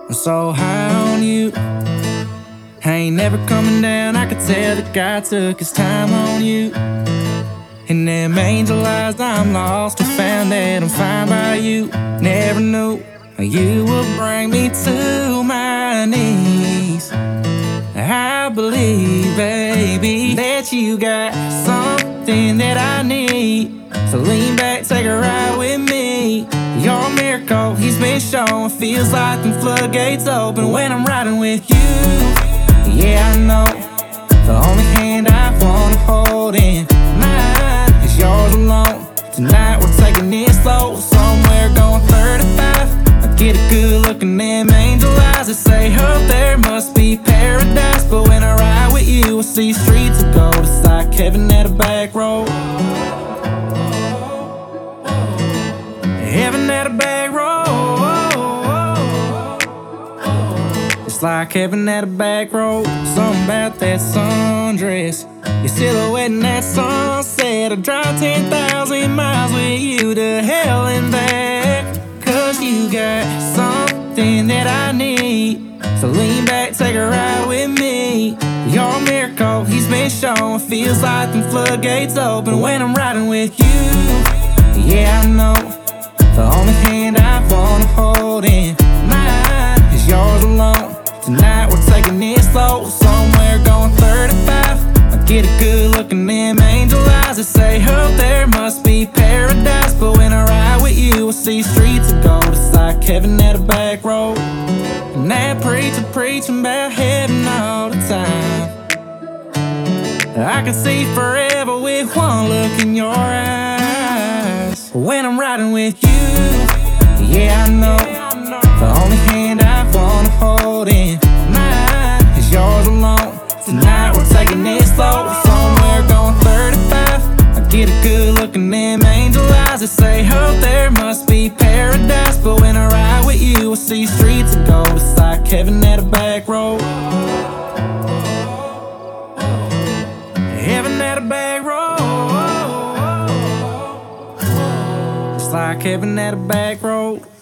I'm so high on you, I ain't never coming down. I could tell that God took his time on you. In them angel eyes, I'm lost and found that I'm fine by you. Never knew you would bring me to my knees. I believe, baby, that you got something that I need. So lean back, take a ride with me. You're a miracle, he's been shown. Feels like them floodgates open when I'm riding with you. Yeah, I know the only hand I wanna hold in mine is yours alone. Tonight we're taking it slow, somewhere going 35. I get a good look in them angel eyes that say, oh, there must be paradise. But when I ride with you, I see streets of gold. It's like heaven at a back road. Heaven at a back road. It's like heaven at a back road. Something about that sundress, your silhouette in that sunset. I'd drive 10,000 miles with you to hell and back. Cause you got something that I need. So lean back, take a ride with me. You're a miracle, he's been shown. Feels like them floodgates open when I'm riding with you. Yeah, I know the only hand I wanna hold in mine is yours alone. Tonight we're taking it slow, somewhere going 35. I get a good look in them angel eyes that say, oh, there must be paradise. But when I ride with you, I see streets of gold. It's like heaven at a back road. And that preacher preaching about heaven all the time. I can see forever with one look in your eyes. When I'm riding with you, yeah, I know the only hand I wanna hold in mine is yours alone. Tonight we're taking it slow, somewhere going 35. I get a good look in them angel eyes that say, oh, there must be paradise. But when I ride with you, I see streets of gold. It's like heaven at a back road. Heaven at a back road. It's like heaven at a back road.